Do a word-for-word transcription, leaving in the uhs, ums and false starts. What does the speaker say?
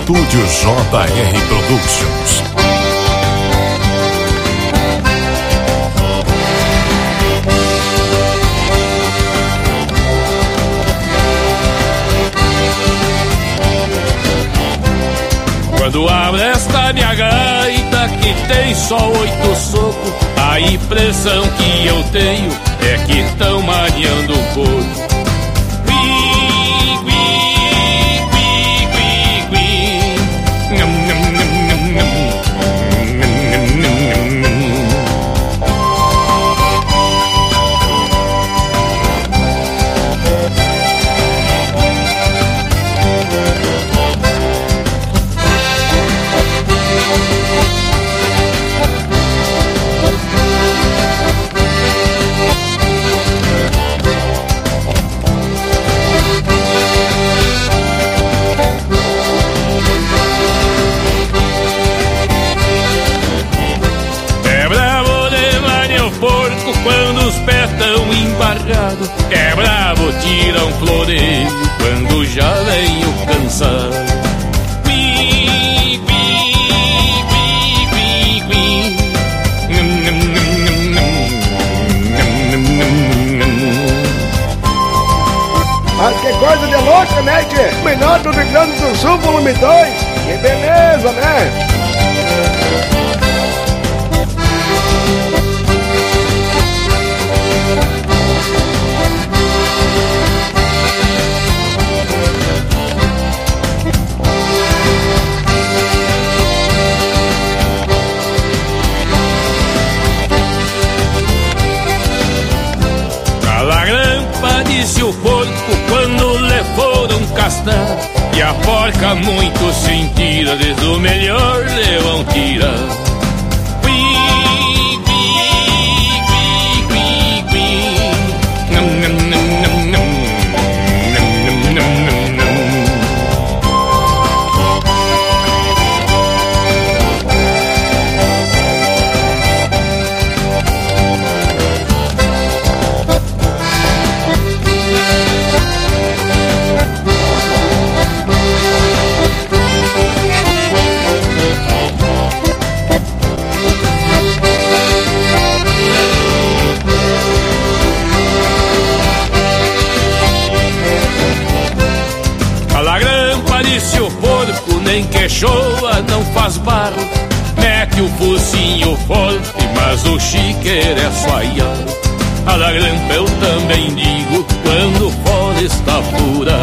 Estúdio J R Productions. Quando abro esta minha gaita que tem só oito socos, a impressão que eu tenho é que tão maniando um couro. Quando os pés tão embargados, é bravo, tira um floreio quando já vem o cansado. Qui, qui, qui, qui, qui. Num, num, num, num, num, num, num. Mas que coisa de louca, né, tchê? Menor do Rio Grande do Sul, volume dois. Que beleza, né? Disse o porco quando lhe foram castar, e a porca muito sentida desde o melhor lhe vão tirar. Qui, qui, qui, qui, qui. Num, num, num, num, num. Num, num, num, num, disse o porco, nem queixoa, não faz barro. Mete o focinho forte, mas o chiqueiro é swaiado. A da grampa eu também digo, quando fora está fura.